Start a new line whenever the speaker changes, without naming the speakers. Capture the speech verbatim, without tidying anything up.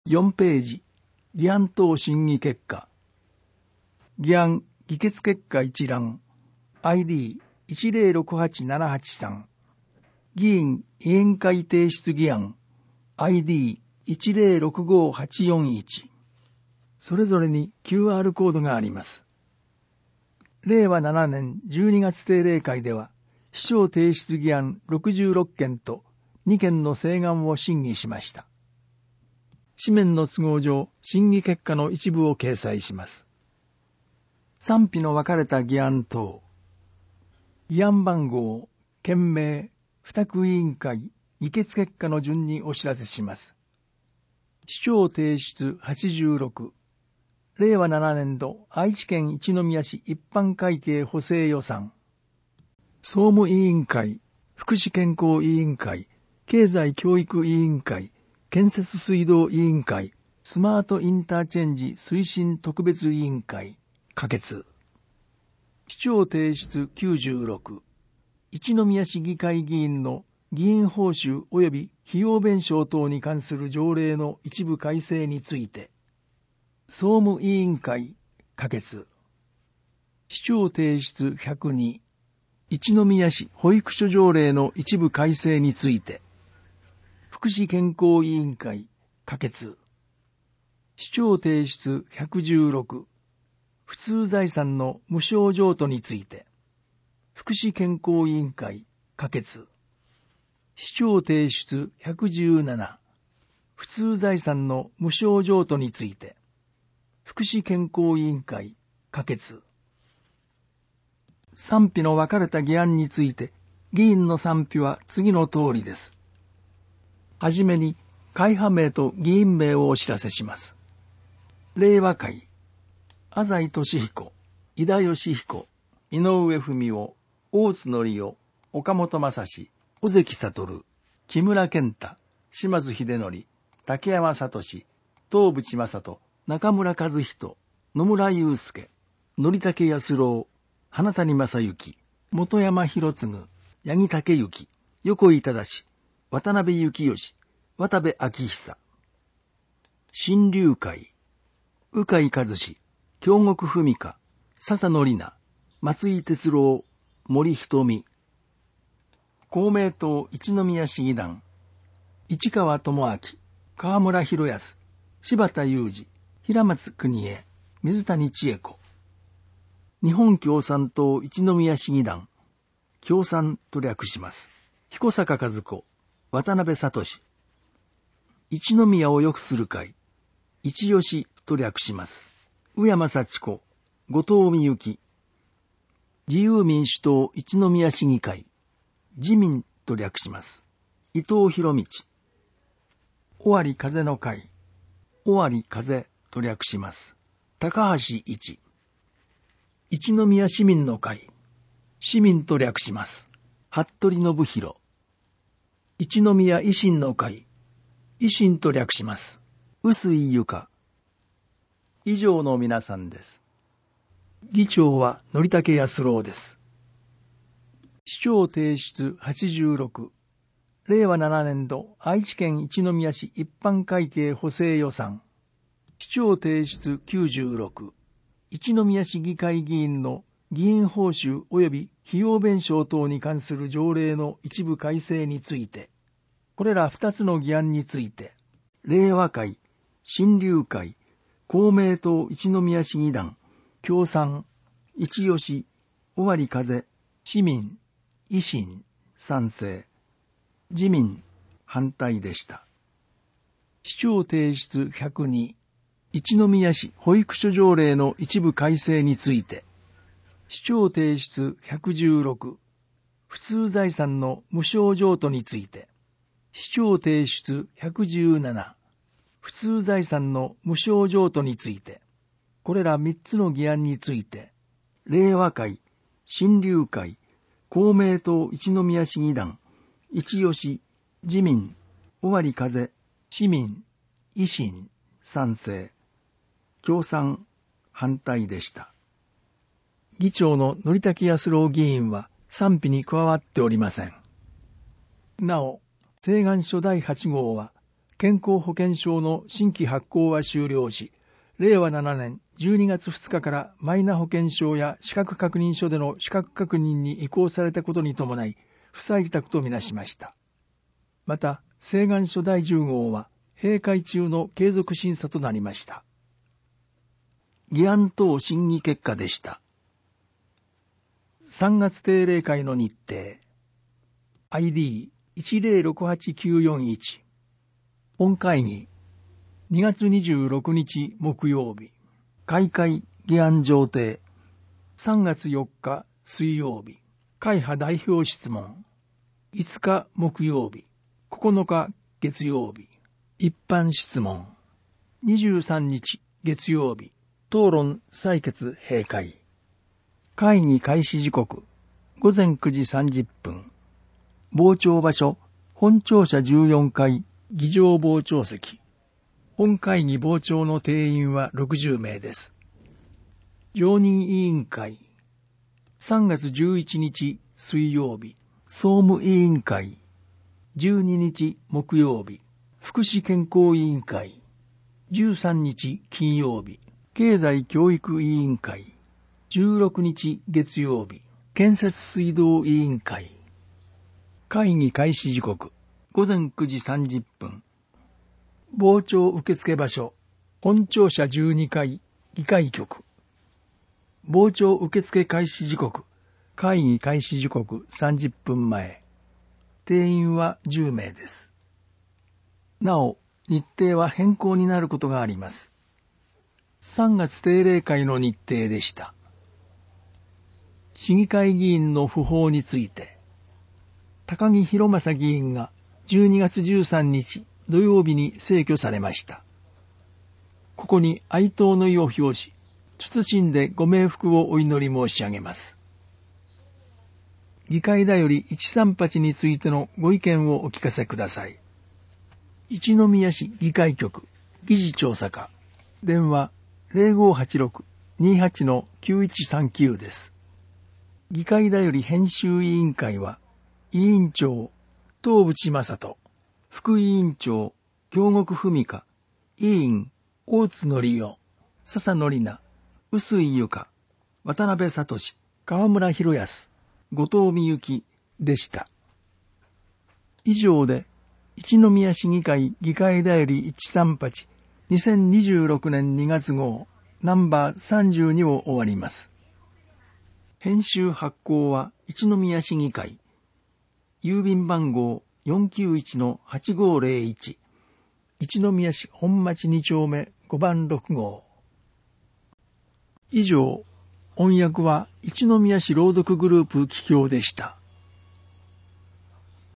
よんページ、議案等審議結果。議案、議決結果一覧、アイディーいちゼロろくはちななはちさん。議員委員会提出議案、アイディーいちゼロろくごはちよんいち。それぞれに キューアール コードがあります。れいわななねんじゅうにがつ定例会では、市長提出議案ろくじゅうろっけんとにけんの請願を審議しました。紙面の都合上、審議結果の一部を掲載します。賛否の分かれた議案等。議案番号、件名、付託委員会、議決結果の順にお知らせします。市長提出はちじゅうろく。れいわななねん度愛知県一宮市一般会計補正予算。総務委員会、福祉健康委員会、経済教育委員会、建設水道委員会、スマートインターチェンジ推進特別委員会、可決。市長提出きゅうじゅうろく。一宮市議会議員の議員報酬及び費用弁償等に関する条例の一部改正について。総務委員会、可決。市長提出ひゃくに。一宮市保育所条例の一部改正について。福祉健康委員会、可決。市長提出ひゃくじゅうろく。普通財産の無償譲渡について。福祉健康委員会、可決。市長提出ひゃくじゅうなな。普通財産の無償譲渡について。福祉健康委員会、可決。賛否の分かれた議案について、議員の賛否は次の通りです。はじめに、会派名と議員名をお知らせします。令和会、浅井俊彦、井田義彦、井上文夫、大津則夫、岡本正史、尾関悟、木村健太、島津秀則、竹山聡、東淵正人、中村和人、野村祐介、則武康郎、花谷正幸、本山博次、八木武之、横井正、渡辺幸義、渡部昭久。新龍会、鵜飼和志、京極文香、笹野里奈、松井哲郎、森瞳。公明党一宮市議団、市川智明、川村博康、柴田裕二、平松邦恵、水谷千恵子。日本共産党一宮市議団、共産と略します。彦坂和子、渡辺聡。一宮を良くする会、一吉と略します。宇山幸子、後藤美幸。自由民主党一宮市議会、自民と略します。伊藤博道。尾張風の会、尾張風と略します。高橋一。一宮市民の会、市民と略します。服部信弘。一宮維新の会、維新と略します。臼井由香。以上の皆さんです。議長は則武康郎です。市長提出はちじゅうろく。れいわななねん度愛知県一宮市一般会計補正予算。市長提出きゅうじゅうろく。一宮市議会議員の議員報酬及び費用弁償等に関する条例の一部改正について。これら二つの議案について、令和会、新龍会、公明党一宮市議団、共産、一吉、尾張風、市民、維新、賛成、自民、反対でした。市長提出ひゃくに、一宮市保育所条例の一部改正について、市長提出ひゃくじゅうろく、普通財産の無償譲渡について、市長提出ひゃくじゅうなな、普通財産の無償譲渡について、これら三つの議案について、令和会、新龍会、公明党一宮市議団、一吉、自民、尾張風、市民、維新、賛成、共産、反対でした。議長の則武康郎議員は賛否に加わっておりません。なお、請願書だいはち号は、 健康保険証の新規発行は終了し、れいわななねんじゅうにがつふつかからマイナ保険証や資格確認書での資格確認に移行されたことに伴い、不採択とみなしました。また、請願書だいじゅう号は、閉会中の継続審査となりました。議案等審議結果でした。さんがつ定例会の日程。アイディーいちぜろろくはちきゅうよんいち。本会議。にがつにじゅうろくにち木曜日。開会議案上呈。さんがつよっか水曜日。会派代表質問。いつか木曜日。ここのか月曜日。一般質問。にじゅうさんにち月曜日。討論採決閉会。会議開始時刻。ごぜんくじさんじゅっぷん。傍聴場所。本庁舎じゅうよんかい。議場傍聴席。本会議傍聴の定員はろくじゅうめいです。常任委員会。さんがつじゅういちにち水曜日。総務委員会。じゅうににち木曜日。福祉健康委員会。じゅうさんにち金曜日。経済教育委員会。じゅうろくにち月曜日。建設水道委員会。会議開始時刻。ごぜんくじさんじゅっぷん。傍聴受付場所。本庁舎じゅうにかい。議会局。傍聴受付開始時刻。会議開始時刻さんじゅっぷんまえ。定員はじゅうめいです。なお、日程は変更になることがあります。さんがつ定例会の日程でした。市議会議員の訃報について、高木博正議員がじゅうにがつじゅうさんにち土曜日に逝去されました。ここに哀悼の意を表し、謹んでご冥福をお祈り申し上げます。議会だよりいちさんはちについてのご意見をお聞かせください。一宮市議会局議事調査課電話 ぜろごはちろく にはち きゅういちさんきゅう です。議会だより編集委員会は委員長東淵正人、副委員長京極文香、委員大津則夫、笹則奈、臼井由香、渡辺聡、川村博康、後藤美幸でした。以上で一宮市議会議会だよりいちさんはちにせんにじゅうろくねんにがつ号ナンバーさんじゅうにを終わります。編集発行は一宮市議会。郵便番号 よんきゅういちのはちごーぜろいち。一宮市本町にちょうめごばんろくごう。以上、音訳は一宮市朗読グループ企業でした。